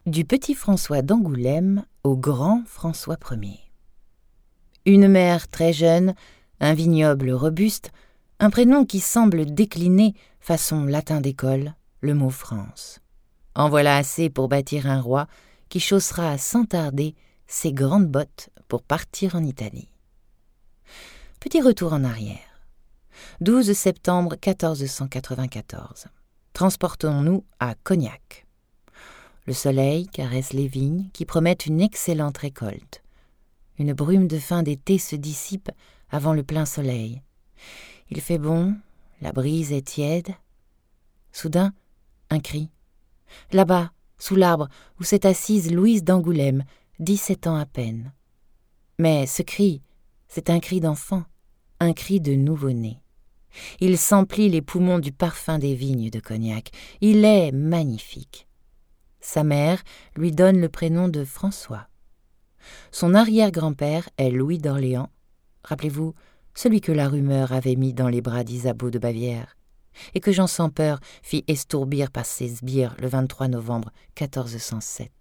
Du petit François d'Angoulême au grand François Ier. Une mère très jeune, un vignoble robuste, un prénom qui semble décliner, façon latin d'école, le mot France. En voilà assez pour bâtir un roi qui chaussera sans tarder ses grandes bottes pour partir en Italie. Petit retour en arrière. 12 septembre 1494. Transportons-nous à Cognac. Le soleil caresse les vignes qui promettent une excellente récolte. Une brume de fin d'été se dissipe avant le plein soleil. Il fait bon, la brise est tiède. Soudain, un cri. Là-bas, sous l'arbre où s'est assise Louise d'Angoulême, 17 ans à peine. Mais ce cri, c'est un cri d'enfant, un cri de nouveau-né. Il s'emplit les poumons du parfum des vignes de Cognac. Il est magnifique. Sa mère lui donne le prénom de François. Son arrière-grand-père est Louis d'Orléans, rappelez-vous, celui que la rumeur avait mis dans les bras d'Isabeau de Bavière, et que Jean sans peur fit estourbir par ses sbires le 23 novembre 1407.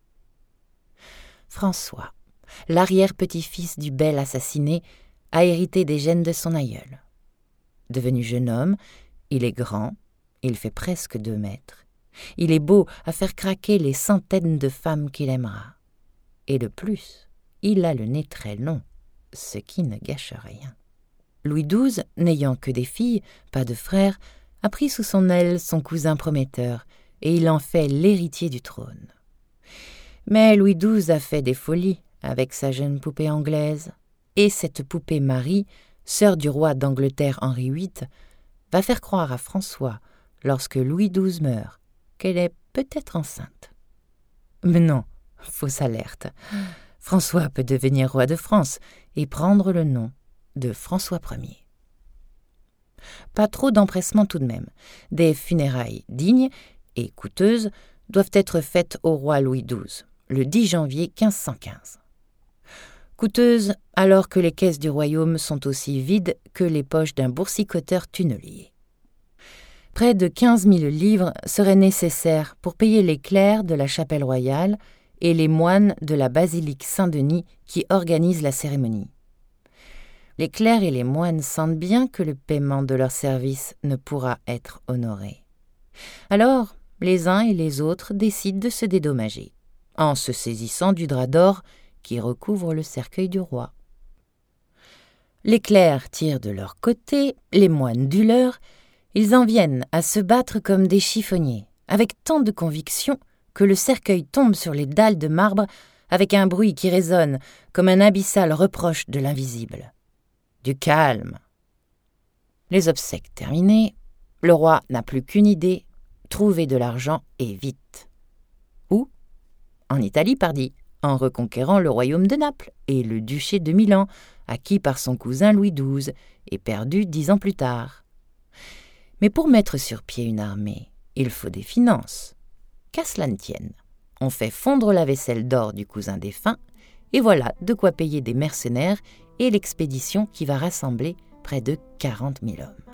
François, l'arrière-petit-fils du bel assassiné, a hérité des gènes de son aïeul. Devenu jeune homme, il est grand, il fait presque 2 mètres. Il est beau à faire craquer les centaines de femmes qu'il aimera. Et de plus, il a le nez très long, ce qui ne gâche rien. Louis XII, n'ayant que des filles, pas de frères, a pris sous son aile son cousin prometteur, et il en fait l'héritier du trône. Mais Louis XII a fait des folies avec sa jeune poupée anglaise, et cette poupée Marie, sœur du roi d'Angleterre Henri VIII, va faire croire à François, lorsque Louis XII meurt, qu'elle est peut-être enceinte. Mais non, fausse alerte. François peut devenir roi de France et prendre le nom de François Ier. Pas trop d'empressement tout de même. Des funérailles dignes et coûteuses doivent être faites au roi Louis XII, le 10 janvier 1515. Coûteuses alors que les caisses du royaume sont aussi vides que les poches d'un boursicoteur tunnelier. Près de 15 000 livres seraient nécessaires pour payer les clercs de la chapelle royale et les moines de la basilique Saint-Denis qui organisent la cérémonie. Les clercs et les moines sentent bien que le paiement de leur service ne pourra être honoré. Alors, les uns et les autres décident de se dédommager, en se saisissant du drap d'or qui recouvre le cercueil du roi. Les clercs tirent de leur côté, les moines du leur. Ils en viennent à se battre comme des chiffonniers, avec tant de conviction que le cercueil tombe sur les dalles de marbre avec un bruit qui résonne comme un abyssal reproche de l'invisible. Du calme. Les obsèques terminées, le roi n'a plus qu'une idée, trouver de l'argent et vite. Où ? En Italie, pardi, en reconquérant le royaume de Naples et le duché de Milan, acquis par son cousin Louis XII et perdu 10 ans plus tard. Mais pour mettre sur pied une armée, il faut des finances. Qu'à cela ne tienne, on fait fondre la vaisselle d'or du cousin défunt, et voilà de quoi payer des mercenaires et l'expédition qui va rassembler près de 40 000 hommes.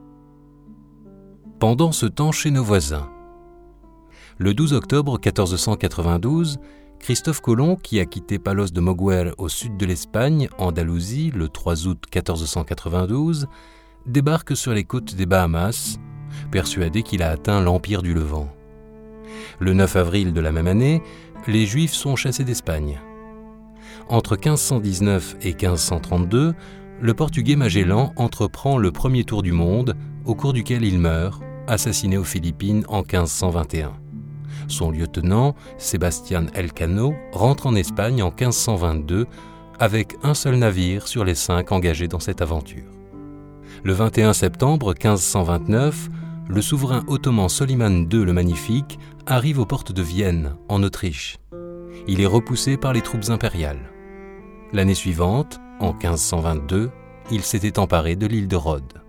Pendant ce temps chez nos voisins. Le 12 octobre 1492, Christophe Colomb, qui a quitté Palos de Moguer au sud de l'Espagne, Andalousie, le 3 août 1492, débarque sur les côtes des Bahamas, persuadé qu'il a atteint l'Empire du Levant. Le 9 avril de la même année, les Juifs sont chassés d'Espagne. Entre 1519 et 1532, le Portugais Magellan entreprend le premier tour du monde, au cours duquel il meurt, assassiné aux Philippines en 1521. Son lieutenant, Sébastien Elcano, rentre en Espagne en 1522, avec un seul navire sur les 5 engagés dans cette aventure. Le 21 septembre 1529, le souverain ottoman Soliman II le Magnifique arrive aux portes de Vienne, en Autriche. Il est repoussé par les troupes impériales. L'année suivante, en 1522, il s'était emparé de l'île de Rhodes.